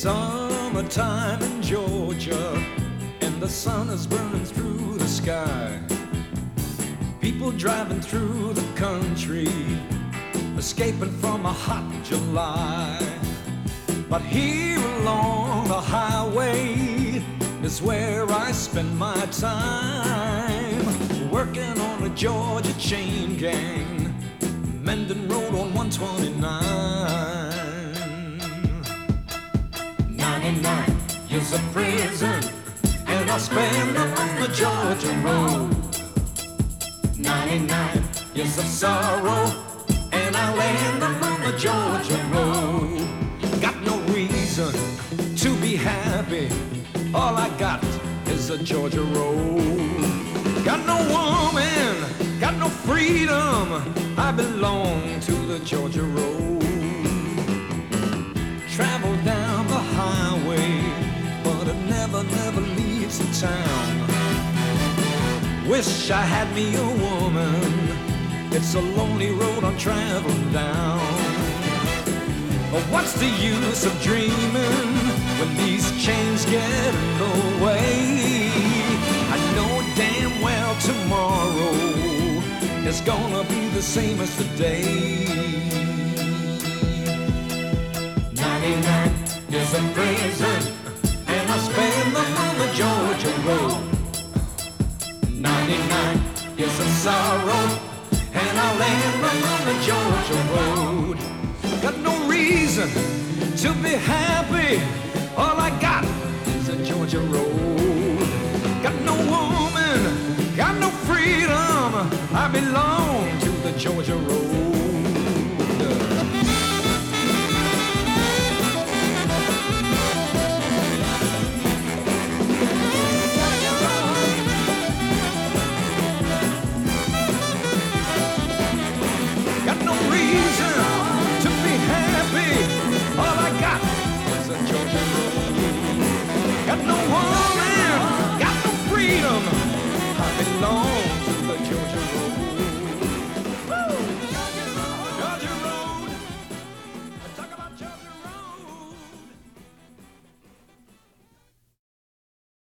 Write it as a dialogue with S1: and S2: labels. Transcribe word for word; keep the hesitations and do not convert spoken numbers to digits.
S1: Summertime in Georgia, and the sun is burning through the sky. People driving through the country, escaping from a hot July. But here along the highway is where I spend my time, working on a Georgia chain gang, Mendon Road on one twenty-nine. Ninety-nine years of prison, and I spend them on the Georgia road. Ninety-nine years of sorrow, and I land them on the Georgia road. Got no reason to be happy, all I got is a Georgia road. Got no woman, got no freedom, I belong to the Georgia road. Travel down the highway, but it never, never leaves the town. Wish I had me a woman, it's a lonely road I'm traveling down. But what's the use of dreaming when these chains get in the way? I know damn well tomorrow is gonna be the same as today. Ninety-nine years in prison, and I spend them on the Georgia road. Ninety-nine years of sorrow, and I land them on the Georgia road. Got no reason to be happy, all I got is a Georgia road. Got no woman, got no freedom, I belong